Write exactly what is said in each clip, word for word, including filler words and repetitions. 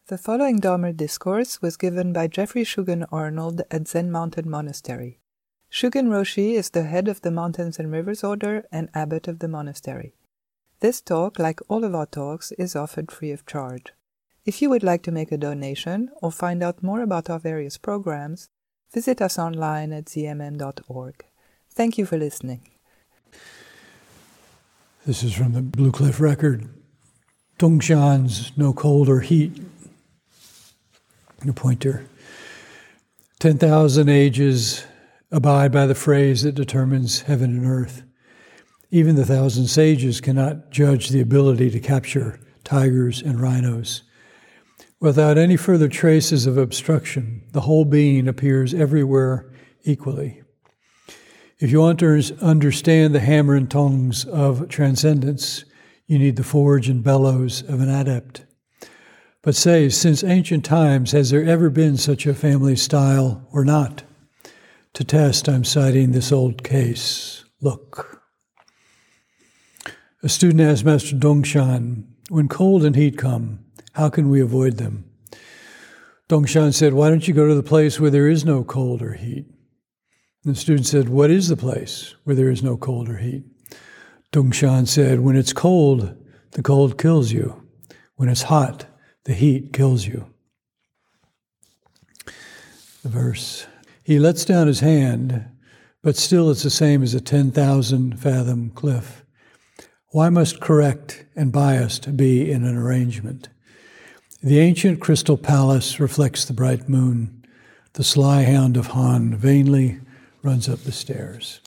The following Dharma discourse was given by Jeffrey Shugen Arnold at Zen Mountain Monastery. Shugen Roshi is the head of the Mountains and Rivers Order and abbot of the monastery. This talk, like all of our talks, is offered free of charge. If you would like to make a donation or find out more about our various programs, visit us online at z m m dot org. Thank you for listening. This is from the Blue Cliff record. Dongshan's No Cold or Heat. A pointer. Ten thousand ages abide by the phrase that determines heaven and earth. Even the thousand sages cannot judge the ability to capture tigers and rhinos. Without any further traces of obstruction, the whole being appears everywhere equally. If you want to understand the hammer and tongs of transcendence, you need the forge and bellows of an adept. But say, since ancient times, has there ever been such a family style or not? To test, I'm citing this old case. Look. A student asked Master Dongshan, when cold and heat come, how can we avoid them? Dongshan said, why don't you go to the place where there is no cold or heat? And the student said, what is the place where there is no cold or heat? Dongshan said, when it's cold, the cold kills you. When it's hot, the heat kills you. The verse. He lets down his hand, but still it's the same as a ten thousand fathom cliff. Why must correct and biased be in an arrangement? The ancient crystal palace reflects the bright moon. The sly hound of Han vainly runs up the stairs.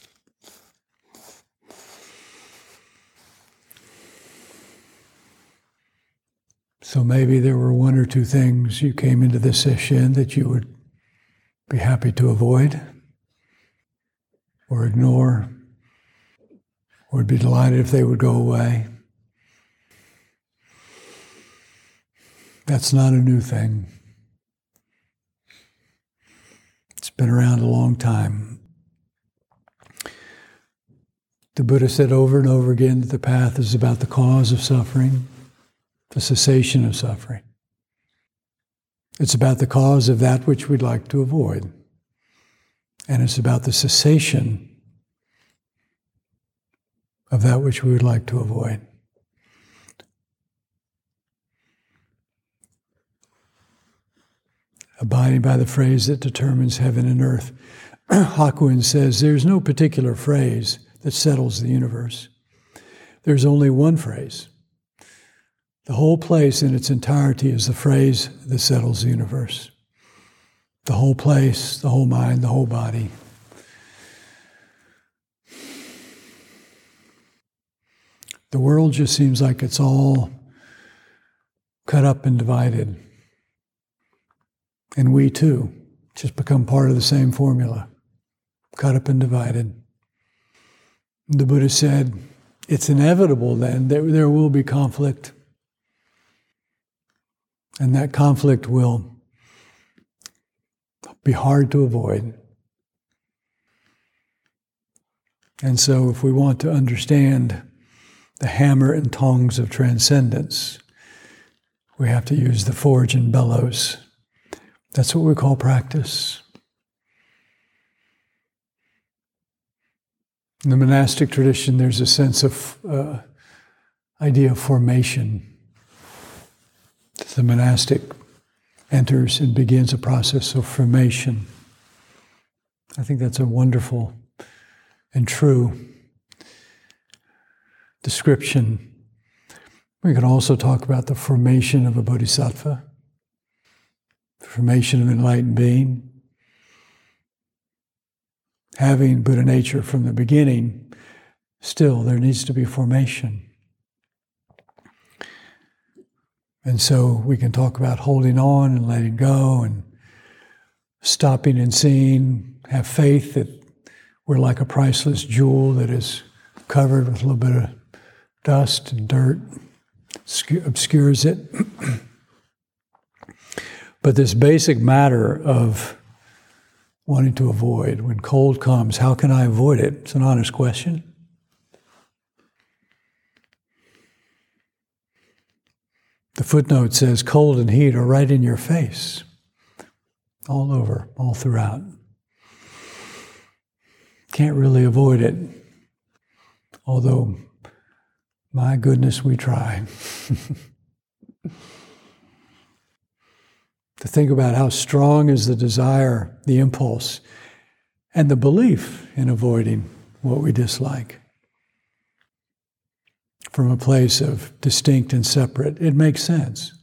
So maybe there were one or two things you came into this session that you would be happy to avoid or ignore, or would be delighted if they would go away. That's not a new thing. It's been around a long time. The Buddha said over and over again that the path is about the cause of suffering, the cessation of suffering. It's about the cause of that which we'd like to avoid. And it's about the cessation of that which we would like to avoid. Abiding by the phrase that determines heaven and earth. Hakuin says there's no particular phrase that settles the universe. There's only one phrase. The whole place in its entirety is the phrase that settles the universe. The whole place, the whole mind, the whole body. The world just seems like it's all cut up and divided. And we too just become part of the same formula, cut up and divided. The Buddha said, it's inevitable then that there will be conflict. And that conflict will be hard to avoid. And so if we want to understand the hammer and tongs of transcendence, we have to use the forge and bellows. That's what we call practice. In the monastic tradition, there's a sense of uh, idea of formation. The monastic enters and begins a process of formation. I think that's a wonderful and true description. We can also talk about the formation of a bodhisattva, the formation of an enlightened being. Having Buddha nature from the beginning, still there needs to be formation. And so we can talk about holding on and letting go and stopping and seeing, have faith that we're like a priceless jewel that is covered with a little bit of dust and dirt, obscures it. But this basic matter of wanting to avoid, when cold comes, how can I avoid it? It's an honest question. The footnote says cold and heat are right in your face, all over, all throughout. Can't really avoid it, although, my goodness, we try. To think about how strong is the desire, the impulse, and the belief in avoiding what we dislike. From a place of distinct and separate, it makes sense.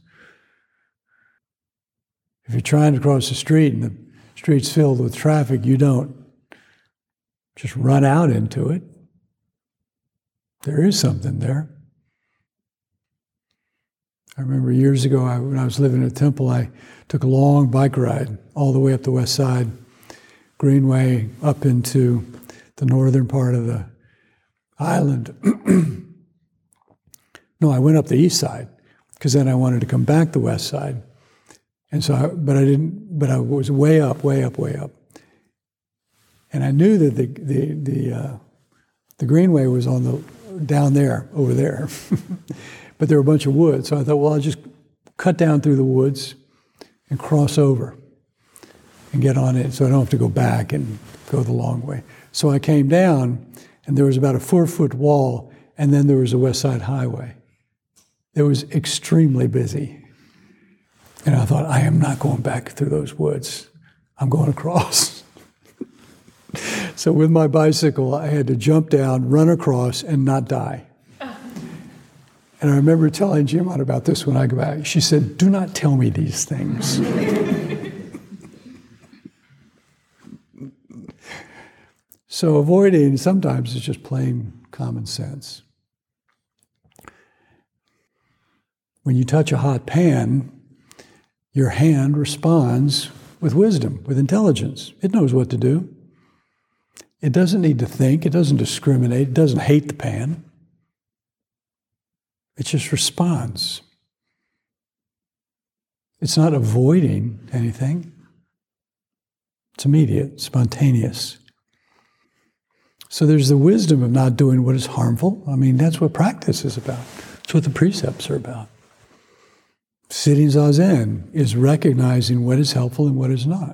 If you're trying to cross the street and the street's filled with traffic, you don't just run out into it. There is something there. I remember years ago, I, when I was living at Temple, I took a long bike ride all the way up the west side, Greenway, up into the northern part of the island. No, I went up the east side, because then I wanted to come back the west side. And so, I, but I didn't, but I was way up, way up, way up. And I knew that the the the, uh, the Greenway was on the, down there, over there. But there were a bunch of woods, so I thought, well, I'll just cut down through the woods and cross over and get on it so I don't have to go back and go the long way. So I came down, and there was about a four-foot wall, and then there was a West Side Highway. It was extremely busy. And I thought, I am not going back through those woods. I'm going across. So with my bicycle, I had to jump down, run across, and not die. And I remember telling Jim about this when I go back. She said, do not tell me these things. So avoiding sometimes is just plain common sense. When you touch a hot pan, your hand responds with wisdom, with intelligence. It knows what to do. It doesn't need to think. It doesn't discriminate. It doesn't hate the pan. It just responds. It's not avoiding anything. It's immediate, spontaneous. So there's the wisdom of not doing what is harmful. I mean, that's what practice is about. That's what the precepts are about. Sitting Zazen is recognizing what is helpful and what is not.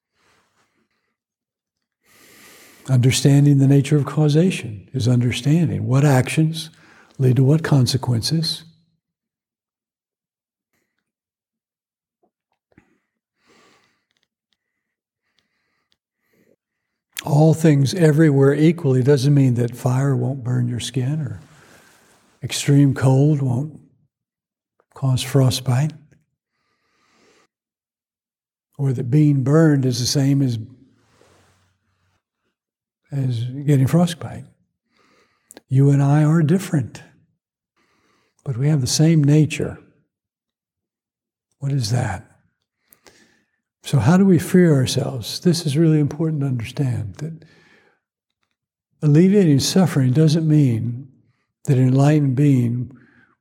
Understanding the nature of causation is understanding what actions lead to what consequences. All things everywhere equally doesn't mean that fire won't burn your skin or extreme cold won't cause frostbite, or that being burned is the same as, as getting frostbite. You and I are different, but we have the same nature. What is that? So how do we free ourselves? This is really important to understand, that alleviating suffering doesn't mean that an enlightened being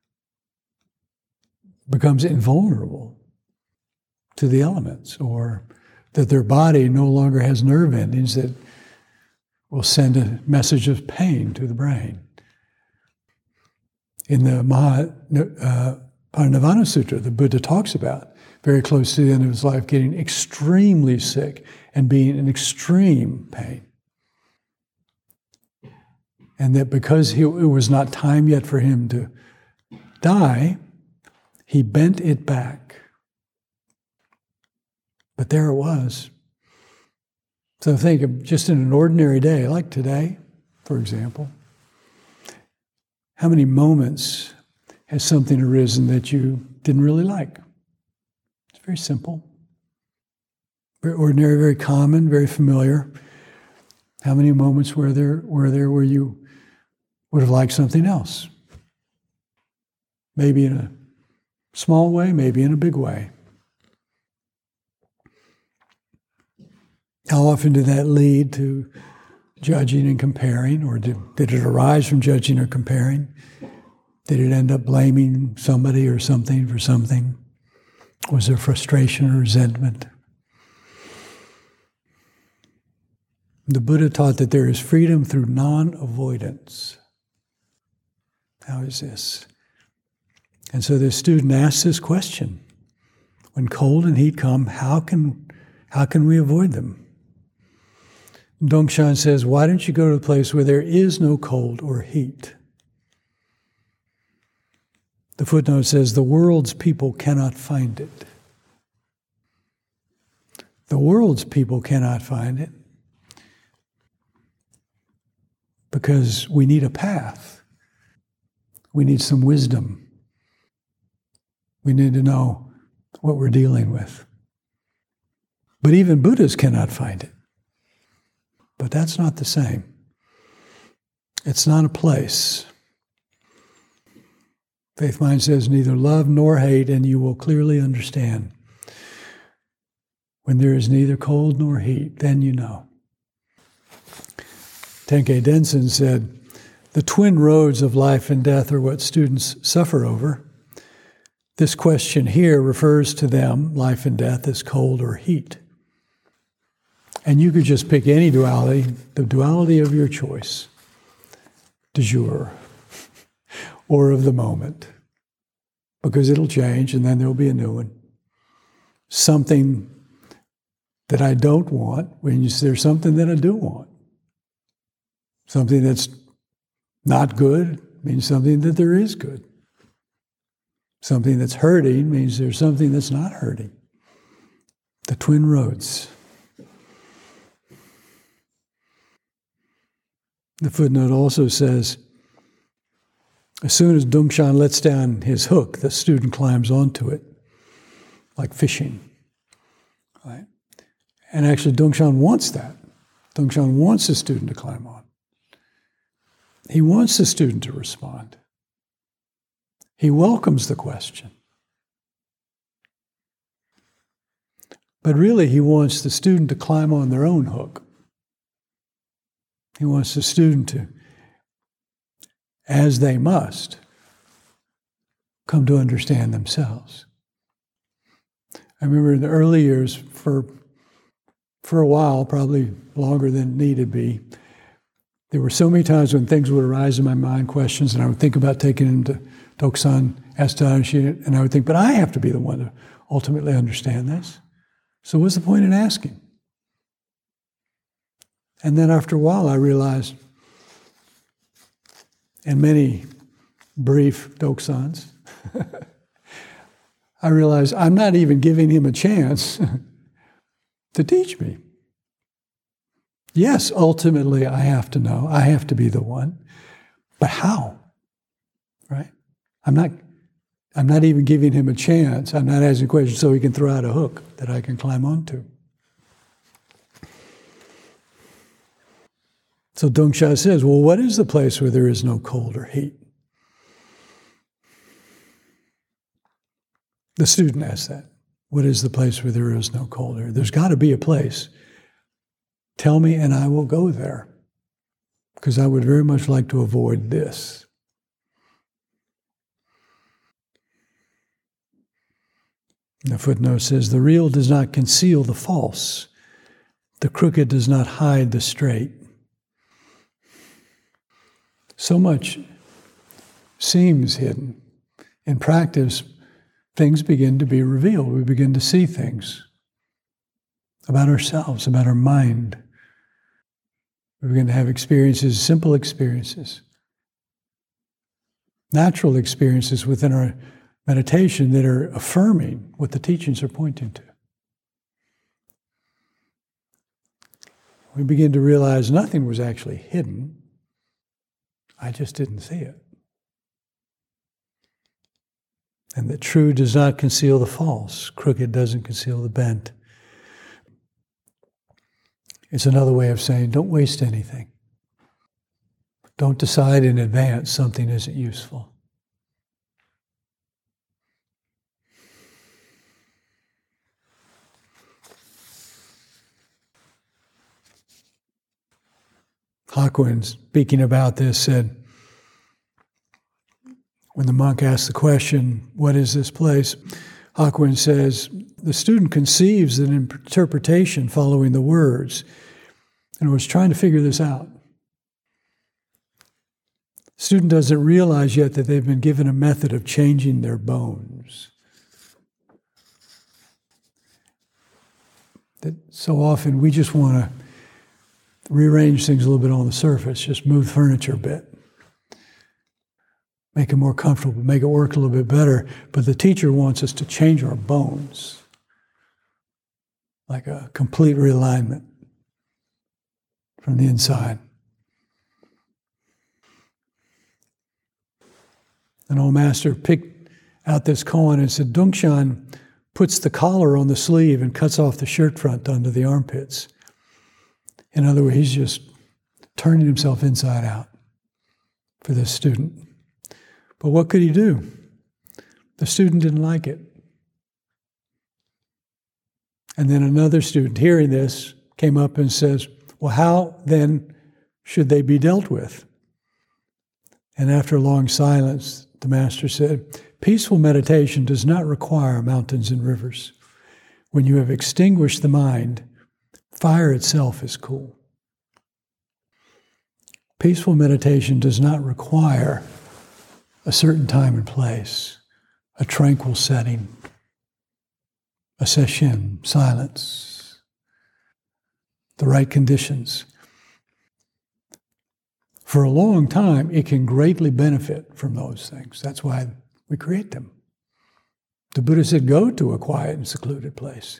becomes invulnerable to the elements, or that their body no longer has nerve endings that will send a message of pain to the brain. In the Maha, uh, Parinirvana Sutra, the Buddha talks about, very close to the end of his life, getting extremely sick and being in extreme pain. And that because he, it was not time yet for him to die, he bent it back. But there it was. So think of just in an ordinary day, like today, for example, how many moments has something arisen that you didn't really like? It's very simple. Very ordinary, very common, very familiar. How many moments were there, were there where you would have liked something else? Maybe in a small way, maybe in a big way. How often did that lead to judging and comparing, or did, did it arise from judging or comparing? Did it end up blaming somebody or something for something? Was there frustration or resentment? The Buddha taught that there is freedom through non-avoidance. How is this? And so the student asks this question: when cold and heat come, how can, how can we avoid them? Dongshan says, why don't you go to a place where there is no cold or heat? The footnote says, the world's people cannot find it. The world's people cannot find it because we need a path. We need some wisdom. We need to know what we're dealing with. But even Buddhas cannot find it. But that's not the same. It's not a place. Faith Mind says, neither love nor hate, and you will clearly understand. When there is neither cold nor heat, then you know. Tenkei Denson said, the twin roads of life and death are what students suffer over. This question here refers to them, life and death, as cold or heat. And you could just pick any duality, the duality of your choice, du jour, or of the moment, because it'll change and then there'll be a new one. Something that I don't want means there's something that I do want. Something that's not good means something that there is good. Something that's hurting means there's something that's not hurting. The twin roads. The footnote also says, as soon as Dongshan lets down his hook, the student climbs onto it, like fishing. Right? And actually, Dongshan wants that. Dongshan wants the student to climb on. He wants the student to respond. He welcomes the question. But really, he wants the student to climb on their own hook. He wants the student to, as they must, come to understand themselves. I remember in the early years, for, for a while, probably longer than needed be, there were so many times when things would arise in my mind, questions, and I would think about taking them to Dokusan, Ashtadharshi, and I would think, but I have to be the one to ultimately understand this. So what's the point in asking? And then after a while, I realized, in many brief Dokusans, I realized I'm not even giving him a chance to teach me. Yes, ultimately I have to know, I have to be the one, but how? Right? I'm not, I'm not even giving him a chance. I'm not asking questions so he can throw out a hook that I can climb onto. So Dongsha says, well, what is the place where there is no cold or heat? The student asks that. What is the place where there is no cold or heat? There's got to be a place. Tell me and I will go there, because I would very much like to avoid this. The footnote says, the real does not conceal the false. The crooked does not hide the straight. So much seems hidden. In practice, things begin to be revealed. We begin to see things about ourselves, about our mind. We begin to have experiences, simple experiences, natural experiences within our meditation that are affirming what the teachings are pointing to. We begin to realize nothing was actually hidden. I just didn't see it. And that true does not conceal the false. Crooked doesn't conceal the bent. It's another way of saying, don't waste anything. Don't decide in advance something isn't useful. Hakuin, speaking about this, said, when the monk asked the question, what is this place? Hakuin says, the student conceives an interpretation following the words, and was trying to figure this out. Student doesn't realize yet that they've been given a method of changing their bones. That so often we just want to rearrange things a little bit on the surface, just move furniture a bit, make it more comfortable, make it work a little bit better. But the teacher wants us to change our bones, like a complete realignment from the inside. An old master picked out this koan and said, Dongshan puts the collar on the sleeve and cuts off the shirt front under the armpits. In other words, he's just turning himself inside out for this student. But what could he do? The student didn't like it. And then another student, hearing this, came up and says, well, how then should they be dealt with? And after a long silence, the master said, peaceful meditation does not require mountains and rivers. When you have extinguished the mind, fire itself is cool. Peaceful meditation does not require a certain time and place, a tranquil setting, a session, silence, the right conditions. For a long time, it can greatly benefit from those things. That's why we create them. The Buddha said, go to a quiet and secluded place.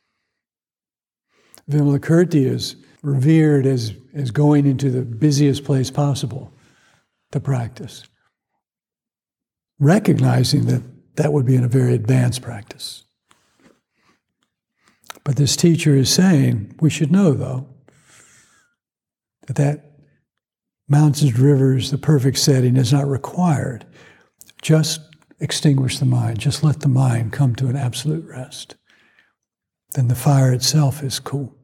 Vimalakirti is revered as, as going into the busiest place possible to practice, recognizing that that would be in a very advanced practice. But this teacher is saying, we should know, though, that that mountains, rivers, the perfect setting is not required. Just extinguish the mind. Just let the mind come to an absolute rest. Then the fire itself is cool.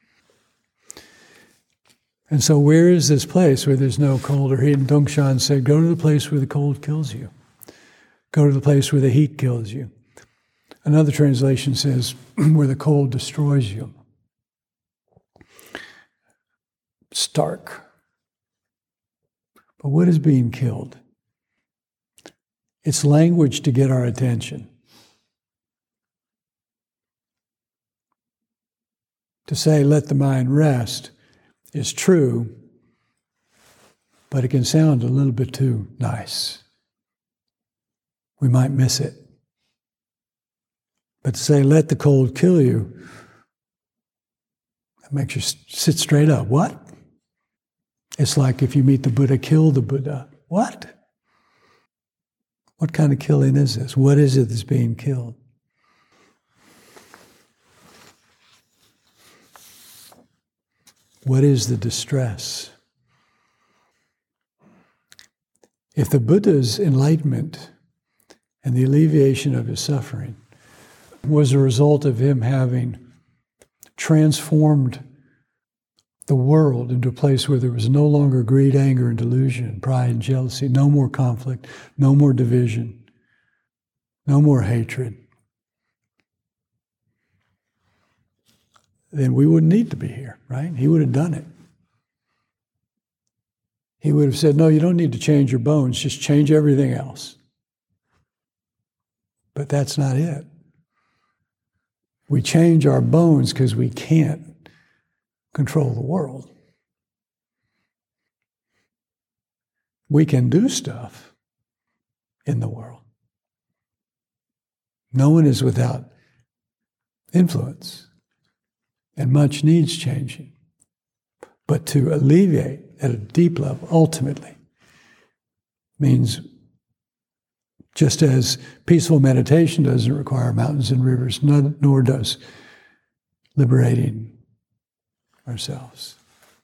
And so where is this place where there's no cold or heat? And Dongshan said, go to the place where the cold kills you. Go to the place where the heat kills you. Another translation says, where the cold destroys you. Stark. But what is being killed? It's language to get our attention. To say, let the mind rest, is true, but it can sound a little bit too nice. We might miss it. But to say, let the cold kill you, that makes you sit straight up. What? It's like if you meet the Buddha, kill the Buddha. What? What kind of killing is this? What is it that's being killed? What is the distress? If the Buddha's enlightenment and the alleviation of his suffering was a result of him having transformed the world into a place where there was no longer greed, anger, and delusion, pride and jealousy, no more conflict, no more division, no more hatred, then we wouldn't need to be here, right? He would have done it. He would have said, no, you don't need to change your bones, just change everything else. But that's not it. We change our bones because we can't control the world. We can do stuff in the world. No one is without influence, and much needs changing. But to alleviate at a deep level, ultimately, means just as peaceful meditation doesn't require mountains and rivers, nor does liberating ourselves.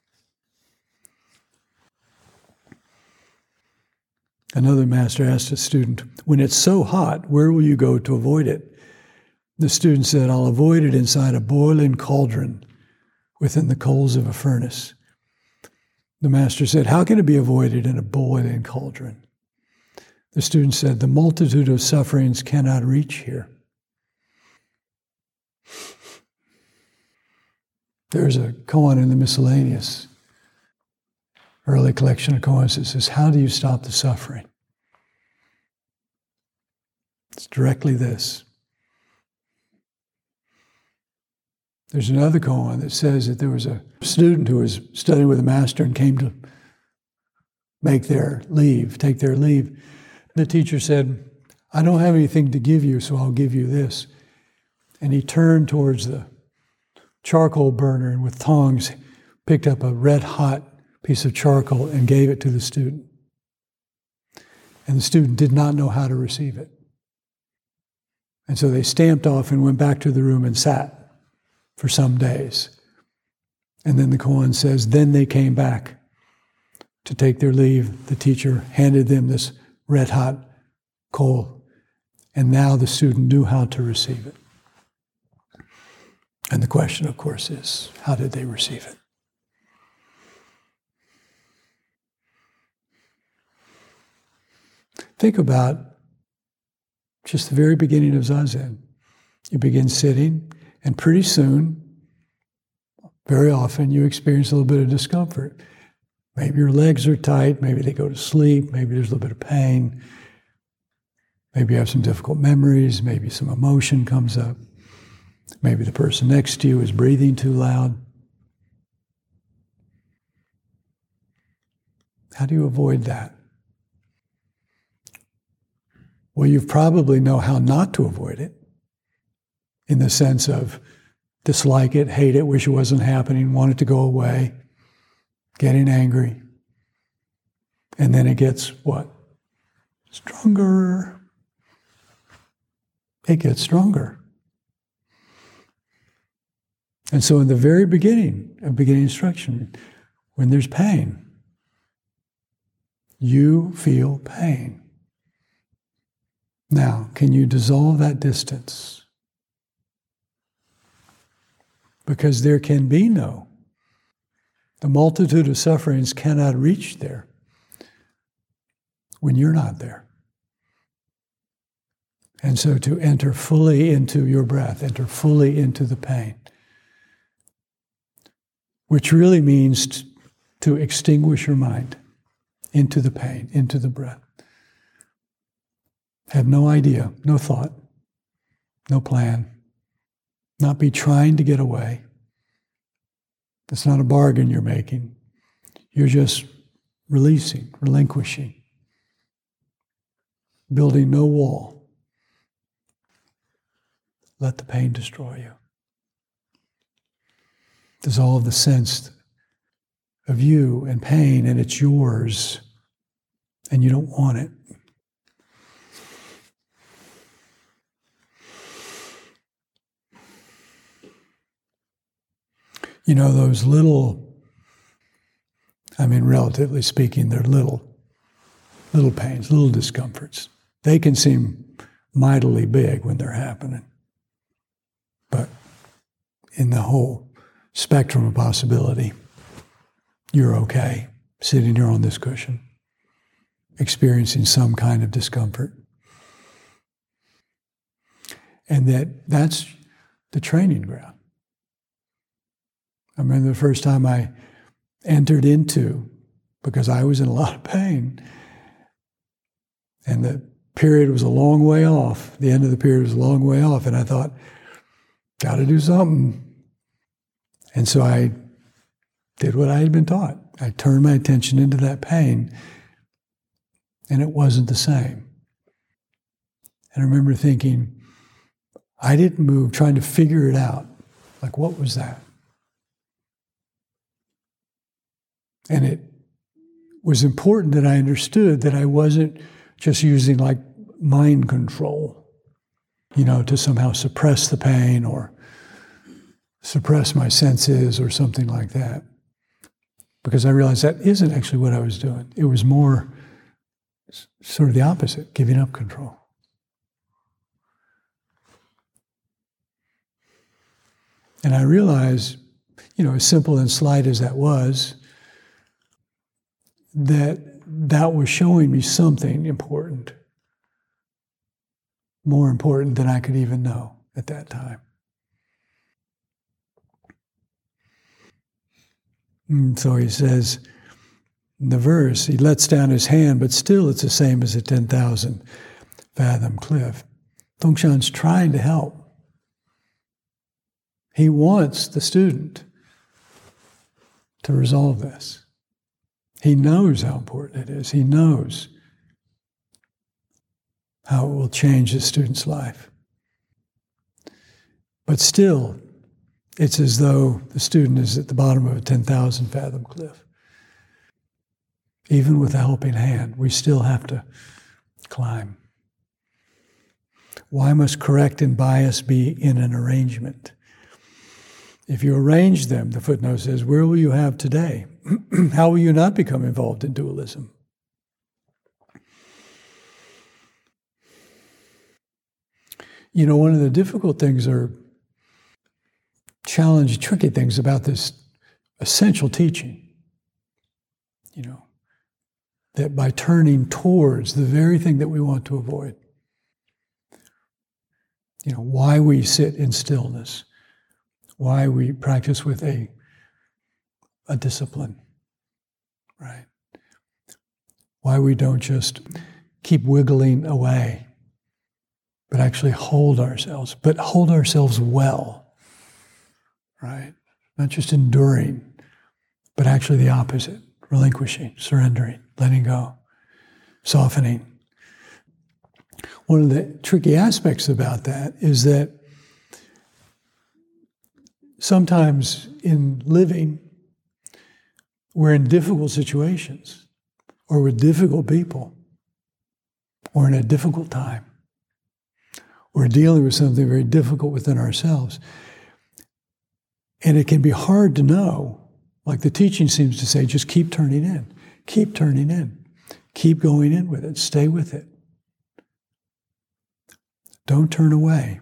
Another master asked a student, when it's so hot, where will you go to avoid it? The student said, I'll avoid it inside a boiling cauldron within the coals of a furnace. The master said, how can it be avoided in a boiling cauldron? The student said, the multitude of sufferings cannot reach here. There's a koan in the Miscellaneous early collection of koans that says, how do you stop the suffering? It's directly this. There's another koan that says that there was a student who was studying with a master and came to make their leave, take their leave. The teacher said, I don't have anything to give you, so I'll give you this. And he turned towards the charcoal burner and with tongs picked up a red hot piece of charcoal and gave it to the student. And the student did not know how to receive it. And so they stamped off and went back to the room and sat for some days. And then the koan says, then they came back to take their leave. The teacher handed them this red hot coal, and now the student knew how to receive it. And the question, of course, is, how did they receive it? Think about just the very beginning of Zazen. You begin sitting, and pretty soon, very often, you experience a little bit of discomfort. Maybe your legs are tight, maybe they go to sleep, maybe there's a little bit of pain, maybe you have some difficult memories, maybe some emotion comes up, maybe the person next to you is breathing too loud. How do you avoid that? Well, you probably know how not to avoid it, in the sense of dislike it, hate it, wish it wasn't happening, want it to go away, getting angry. And then it gets what? Stronger. It gets stronger. And so in the very beginning of beginning instruction, when there's pain, you feel pain. Now, can you dissolve that distance? Because there can be no. The multitude of sufferings cannot reach there when you're not there. And so to enter fully into your breath, enter fully into the pain, which really means t- to extinguish your mind into the pain, into the breath. Have no idea, no thought, no plan, not be trying to get away. It's not a bargain you're making. You're just releasing, relinquishing, building no wall. Let the pain destroy you. Dissolve the sense of you and pain, and it's yours, and you don't want it. You know, those little, I mean, relatively speaking, they're little, little pains, little discomforts. They can seem mightily big when they're happening. But in the whole spectrum of possibility, you're okay, sitting here on this cushion, experiencing some kind of discomfort. And that that's the training ground. I remember the first time I entered into, because I was in a lot of pain, and the period was a long way off. The end of the period was a long way off, and I thought, got to do something. And so I did what I had been taught. I turned my attention into that pain, and it wasn't the same. And I remember thinking, I didn't move, trying to figure it out. Like, what was that? And it was important that I understood that I wasn't just using like mind control, you know, to somehow suppress the pain or suppress my senses or something like that. Because I realized that isn't actually what I was doing. It was more sort of the opposite, giving up control. And I realized, you know, as simple and slight as that was, that that was showing me something important, more important than I could even know at that time. And so he says, in the verse, he lets down his hand, but still it's the same as a ten thousand fathom cliff. Dongshan's trying to help. He wants the student to resolve this. He knows how important it is. He knows how it will change the student's life. But still, it's as though the student is at the bottom of a ten thousand fathom cliff. Even with a helping hand, we still have to climb. Why must correct and bias be in an arrangement? If you arrange them, the footnote says, where will you have today? How will you not become involved in dualism? You know, one of the difficult things or challenging, tricky things about this essential teaching, you know, that by turning towards the very thing that we want to avoid, you know, why we sit in stillness, why we practice with a, a discipline, right? Why we don't just keep wiggling away, but actually hold ourselves, but hold ourselves well, right? Not just enduring, but actually the opposite, relinquishing, surrendering, letting go, softening. One of the tricky aspects about that is that sometimes in living, we're in difficult situations, or with difficult people, or in a difficult time. We're dealing with something very difficult within ourselves. And it can be hard to know, like the teaching seems to say, just keep turning in, keep turning in, keep going in with it, stay with it. Don't turn away.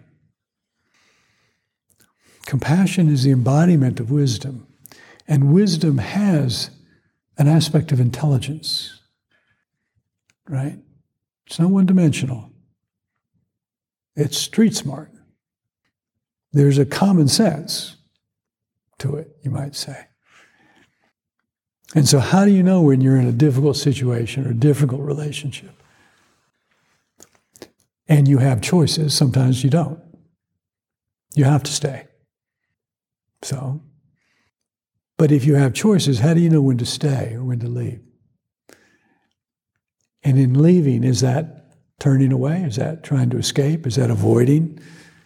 Compassion is the embodiment of wisdom, and wisdom has an aspect of intelligence, right? It's not one-dimensional. It's street smart. There's a common sense to it, you might say. And so how do you know when you're in a difficult situation or a difficult relationship? And you have choices, sometimes you don't. You have to stay. So, but if you have choices, how do you know when to stay or when to leave? And in leaving, is that turning away? Is that trying to escape? Is that avoiding?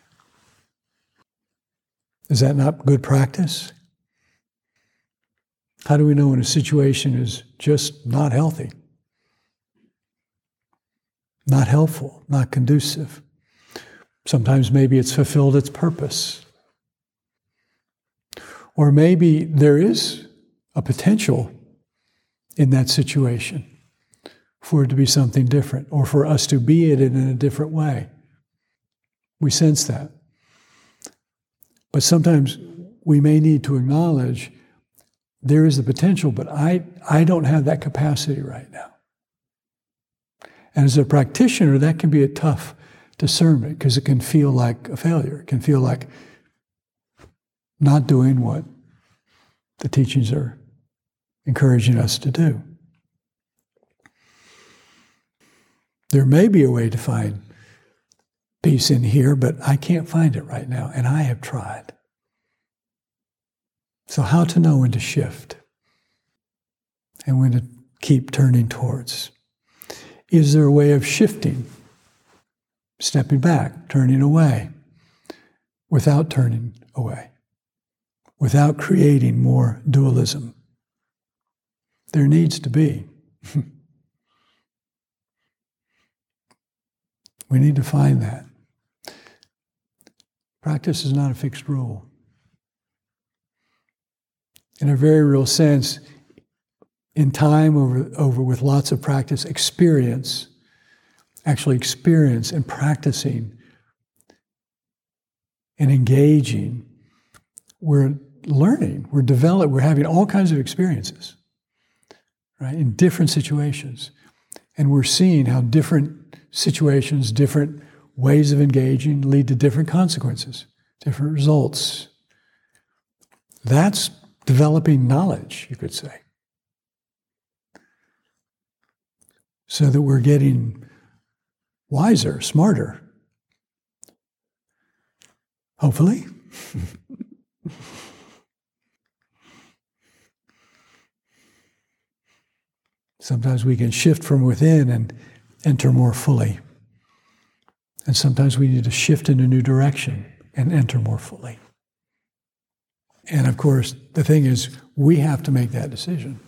Is that not good practice? How do we know when a situation is just not healthy? Not helpful, not conducive? Sometimes maybe it's fulfilled its purpose. Or maybe there is a potential in that situation for it to be something different, or for us to be it in a different way. We sense that. But sometimes we may need to acknowledge there is the potential, but I, I don't have that capacity right now. And as a practitioner, that can be a tough discernment because it can feel like a failure. It can feel like not doing what the teachings are encouraging us to do. There may be a way to find peace in here, but I can't find it right now, and I have tried. So how to know when to shift and when to keep turning towards? Is there a way of shifting, stepping back, turning away, without turning away, without creating more dualism? There needs to be. We need to find that. Practice is not a fixed rule. In a very real sense, in time, over, over with lots of practice, experience, actually experience and practicing and engaging, we're learning, we're developing, we're having all kinds of experiences, right, in different situations. And we're seeing how different situations, different ways of engaging lead to different consequences, different results. That's developing knowledge, you could say. so that we're getting wiser, smarter. Hopefully. Sometimes we can shift from within and enter more fully. And sometimes we need to shift in a new direction and enter more fully. And of course, the thing is, we have to make that decision.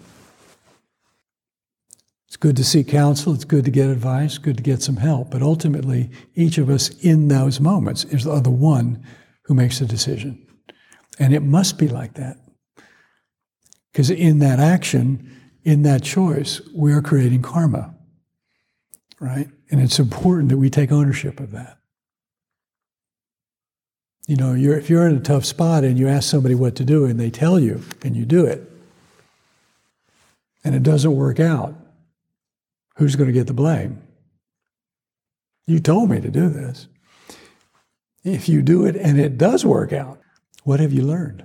It's good to seek counsel, it's good to get advice, good to get some help, but ultimately, each of us in those moments is the one who makes the decision. And it must be like that. Because in that action, in that choice, we are creating karma, right? And it's important that we take ownership of that. You know, you're, if you're in a tough spot and you ask somebody what to do and they tell you and you do it, and it doesn't work out, who's going to get the blame? You told me to do this. If you do it and it does work out, what have you learned?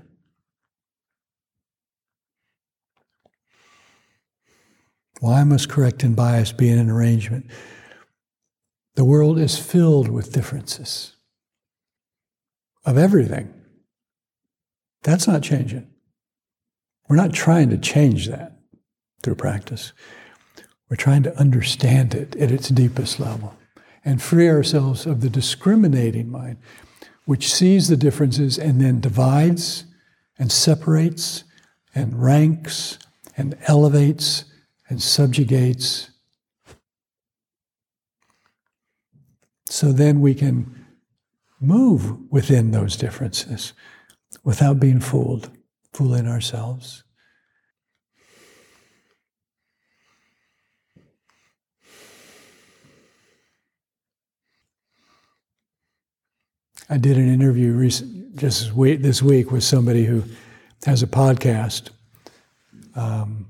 Why must correct and bias be in an arrangement? The world is filled with differences of everything. That's not changing. We're not trying to change that through practice. We're trying to understand it at its deepest level and free ourselves of the discriminating mind, which sees the differences and then divides and separates and ranks and elevates and subjugates. So then we can move within those differences without being fooled, fooling ourselves. I did an interview recent, just this week with somebody who has a podcast. Um,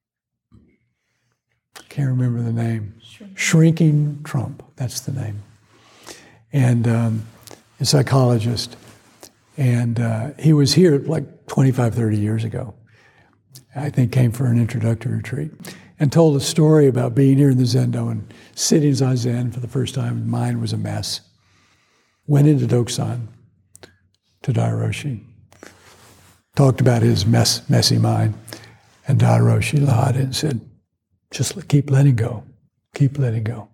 can't remember the name. Shrinking. Shrinking Trump, that's the name. And um, a psychologist. And uh, he was here like twenty-five, thirty years ago. I think came for an introductory retreat. And told a story about being here in the Zendo and sitting Zazen for the first time. Mind was a mess. Went into Doksan to Daido Roshi. Talked about his mess, messy mind. And Daido Roshi laughed and said, just keep letting go. Keep letting go.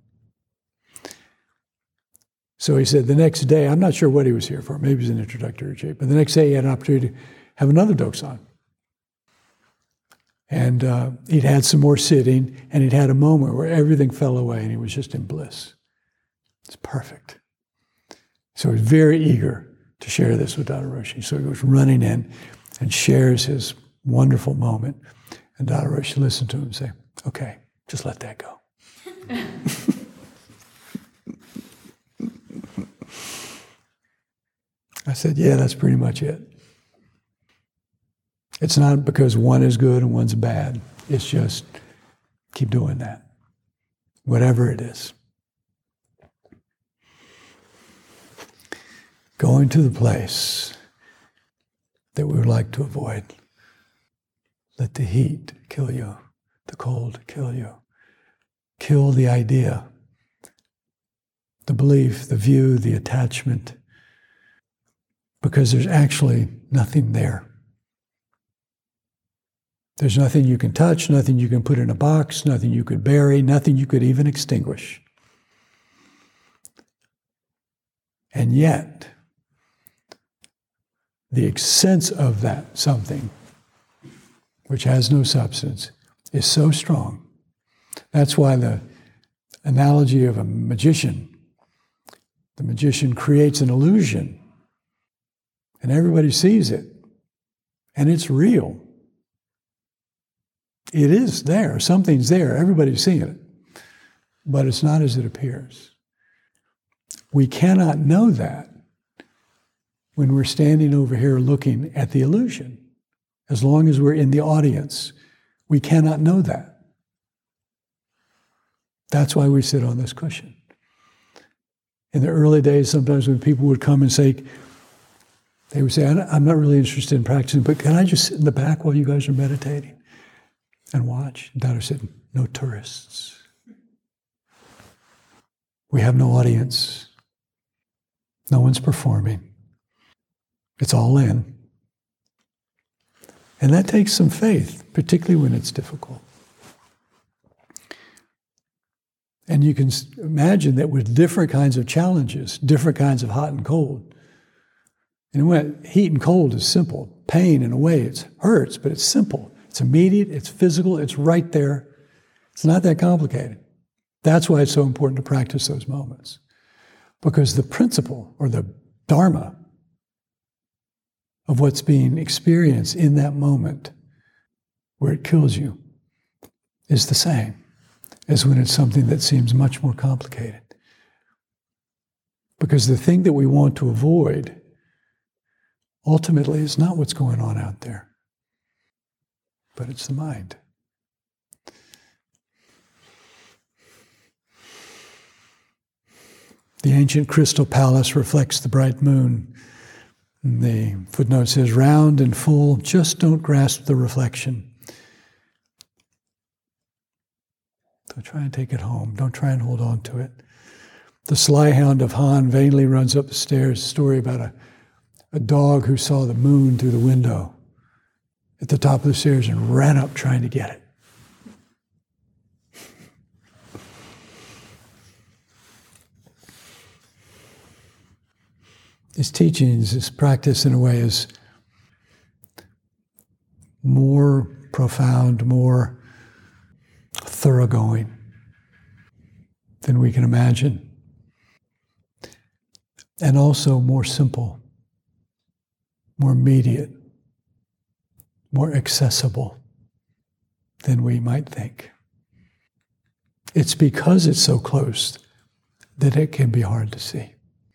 So he said the next day, I'm not sure what he was here for. Maybe it was an introductory retreat. But the next day he had an opportunity to have another Doksan. And uh, he'd had some more sitting, and he'd had a moment where everything fell away, and he was just in bliss. It's perfect. So he's very eager to share this with Daido Roshi. So he goes running in and shares his wonderful moment. And Daido Roshi listened to him and say, okay, just let that go. I said, yeah, that's pretty much it. It's not because one is good and one's bad. It's just keep doing that, whatever it is. Going to the place that we would like to avoid. Let the heat kill you, the cold kill you. Kill the idea, the belief, the view, the attachment, because there's actually nothing there. There's nothing you can touch, nothing you can put in a box, nothing you could bury, nothing you could even extinguish. And yet, the sense of that something, which has no substance, is so strong. That's why the analogy of a magician, the magician creates an illusion, and everybody sees it, and it's real. It is there. Something's there. Everybody's seeing it. But it's not as it appears. We cannot know that when we're standing over here looking at the illusion. As long as we're in the audience, we cannot know that. That's why we sit on this cushion. In the early days, sometimes when people would come and say, they would say, I'm not really interested in practicing, but can I just sit in the back while you guys are meditating and watch? And Daido said, no tourists. We have no audience. No one's performing. It's all in. And that takes some faith, particularly when it's difficult. And you can imagine that with different kinds of challenges, different kinds of hot and cold. And when heat and cold is simple. Pain, in a way, it hurts, but it's simple. It's immediate, it's physical, it's right there. It's not that complicated. That's why it's so important to practice those moments. Because the principle, or the dharma, of what's being experienced in that moment, where it kills you, is the same as when it's something that seems much more complicated. Because the thing that we want to avoid ultimately is not what's going on out there, but it's the mind. The ancient crystal palace reflects the bright moon. The footnote says, round and full, just don't grasp the reflection. Don't try and take it home. Don't try and hold on to it. The sly hound of Han vainly runs up the stairs. A story about a, a dog who saw the moon through the window at the top of the stairs and ran up trying to get it. His teachings, his practice in a way is more profound, more thoroughgoing than we can imagine. And also more simple, more immediate, more accessible than we might think. It's because it's so close that it can be hard to see.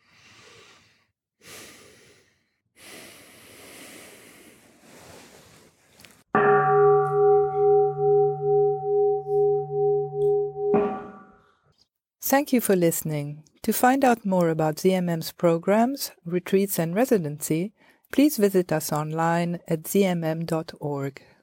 Thank you for listening. To find out more about Z M M's programs, retreats and residency, please visit us online at z m m dot org.